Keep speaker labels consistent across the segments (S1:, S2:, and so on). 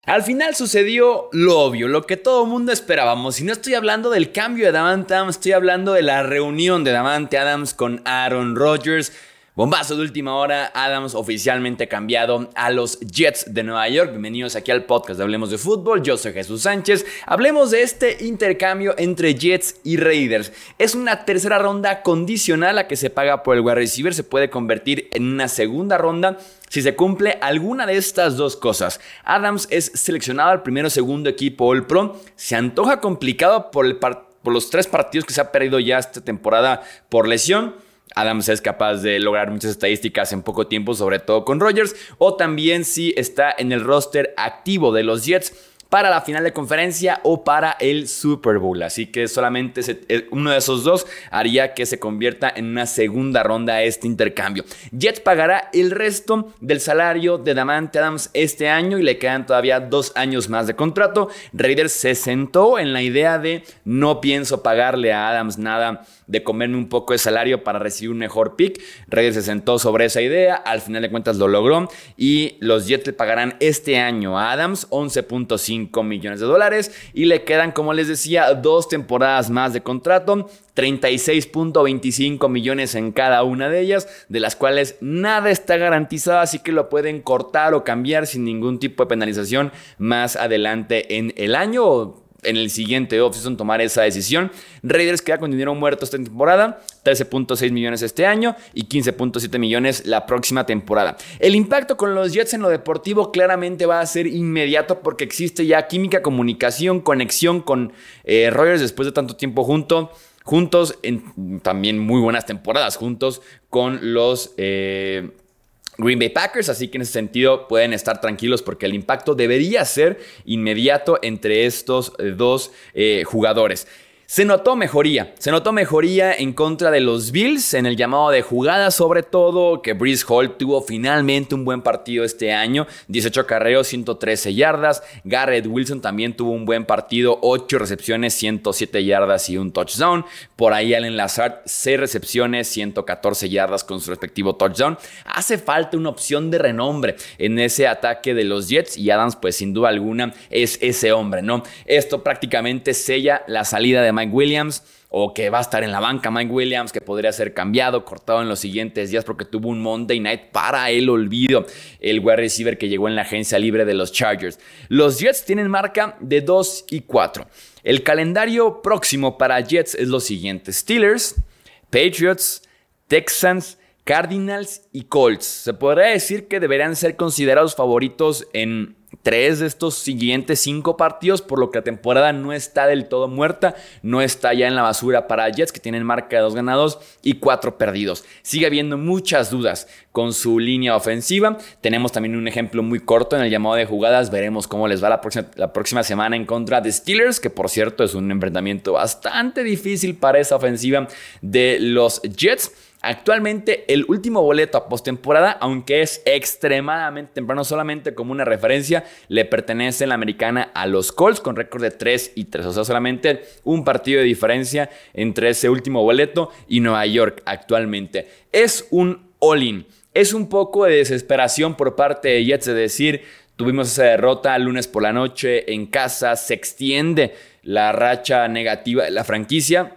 S1: Al final sucedió lo obvio, lo que todo el mundo esperábamos. Y no estoy hablando del cambio de Davante Adams, estoy hablando de la reunión de Davante Adams con Aaron Rodgers. Bombazo de última hora, Adams oficialmente cambiado a los Jets de Nueva York. Bienvenidos aquí al podcast de Hablemos de Fútbol. Yo soy Jesús Sánchez. Hablemos de este intercambio entre Jets y Raiders. Es una tercera ronda condicional a que se paga por el wide receiver. Se puede convertir en una segunda ronda si se cumple alguna de estas dos cosas. Adams es seleccionado al primero o segundo equipo All Pro. Se antoja complicado por los 3 partidos que se ha perdido ya esta temporada por lesión. Adams es capaz de lograr muchas estadísticas en poco tiempo, sobre todo con Rodgers, o también si está en el roster activo de los Jets para la final de conferencia o para el Super Bowl. Así que solamente uno de esos dos haría que se convierta en una segunda ronda este intercambio. Jets pagará el resto del salario de Davante Adams este año y le quedan todavía 2 años más de contrato. Raiders se sentó en la idea de no pienso pagarle a Adams nada de comerme un poco de salario para recibir un mejor pick. Raiders se sentó sobre esa idea, al final de cuentas lo logró y los Jets le pagarán este año a Adams $11.5 millones y le quedan, como les decía, 2 temporadas más de contrato, 36.25 millones en cada una de ellas, de las cuales nada está garantizado, así que lo pueden cortar o cambiar sin ningún tipo de penalización más adelante en el año o en el siguiente offseason tomar esa decisión. Raiders queda con dinero muerto esta temporada, 13.6 millones este año y 15.7 millones la próxima temporada. El impacto con los Jets en lo deportivo claramente va a ser inmediato porque existe ya química, comunicación, conexión con Rodgers después de tanto tiempo juntos en también muy buenas temporadas juntos con los Green Bay Packers, así que en ese sentido pueden estar tranquilos porque el impacto debería ser inmediato entre estos dos jugadores. Se notó mejoría en contra de los Bills en el llamado de jugadas, sobre todo que Breece Hall tuvo finalmente un buen partido este año, 18 acarreos, 113 yardas, Garrett Wilson también tuvo un buen partido, 8 recepciones, 107 yardas y un touchdown, por ahí Allen Lazard, 6 recepciones, 114 yardas con su respectivo touchdown. Hace falta una opción de renombre en ese ataque de los Jets y Adams pues sin duda alguna es ese hombre, ¿no? Esto prácticamente sella la salida de Mike Williams, o que va a estar en la banca Mike Williams, que podría ser cambiado, cortado en los siguientes días porque tuvo un Monday Night para el olvido, el wide receiver que llegó en la agencia libre de los Chargers. Los Jets tienen marca de 2-4. El calendario próximo para Jets es lo siguiente: Steelers, Patriots, Texans, Cardinals y Colts. Se podría decir que deberían ser considerados favoritos en 3 de estos siguientes 5 partidos, por lo que la temporada no está del todo muerta, no está ya en la basura para Jets, que tienen marca de 2 ganados y 4 perdidos. Sigue habiendo muchas dudas con su línea ofensiva. Tenemos también un ejemplo muy corto en el llamado de jugadas. Veremos cómo les va la próxima semana en contra de Steelers, que por cierto es un enfrentamiento bastante difícil para esa ofensiva de los Jets. Actualmente el último boleto a postemporada, aunque es extremadamente temprano, solamente como una referencia, le pertenece en la americana a los Colts con récord de 3-3. O sea, solamente un partido de diferencia entre ese último boleto y Nueva York actualmente. Es un all-in. Es un poco de desesperación por parte de Jets de decir, tuvimos esa derrota el lunes por la noche en casa, se extiende la racha negativa de la franquicia.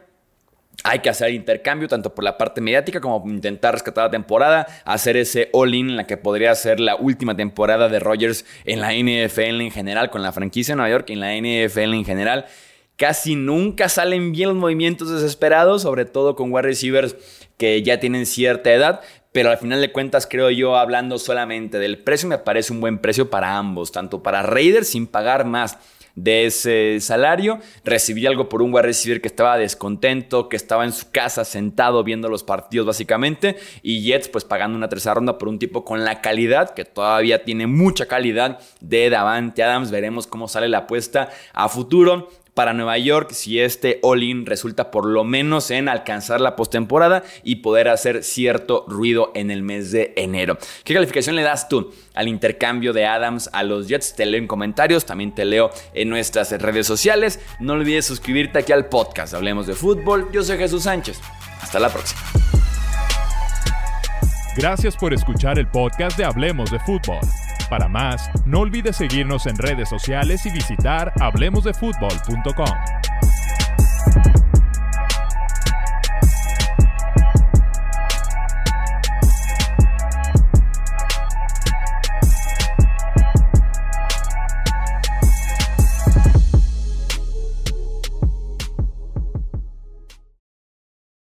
S1: Hay que hacer intercambio tanto por la parte mediática como intentar rescatar la temporada, hacer ese all-in en la que podría ser la última temporada de Rodgers en la NFL en general, con la franquicia de Nueva York en la NFL en general. Casi nunca salen bien los movimientos desesperados, sobre todo con wide receivers que ya tienen cierta edad, pero al final de cuentas creo yo, hablando solamente del precio, me parece un buen precio para ambos, tanto para Raiders sin pagar más de ese salario, recibí algo por un wide receiver que estaba descontento, que estaba en su casa sentado viendo los partidos básicamente, y Jets pues pagando una tercera ronda por un tipo con la calidad, que todavía tiene mucha calidad, de Davante Adams. Veremos cómo sale la apuesta a futuro para Nueva York, si este all-in resulta por lo menos en alcanzar la postemporada y poder hacer cierto ruido en el mes de enero. ¿Qué calificación le das tú al intercambio de Adams a los Jets? Te leo en comentarios, también te leo en nuestras redes sociales. No olvides suscribirte aquí al podcast Hablemos de Fútbol. Yo soy Jesús Sánchez. Hasta la próxima.
S2: Gracias por escuchar el podcast de Hablemos de Fútbol. Para más, no olvides seguirnos en redes sociales y visitar hablemosdefutbol.com.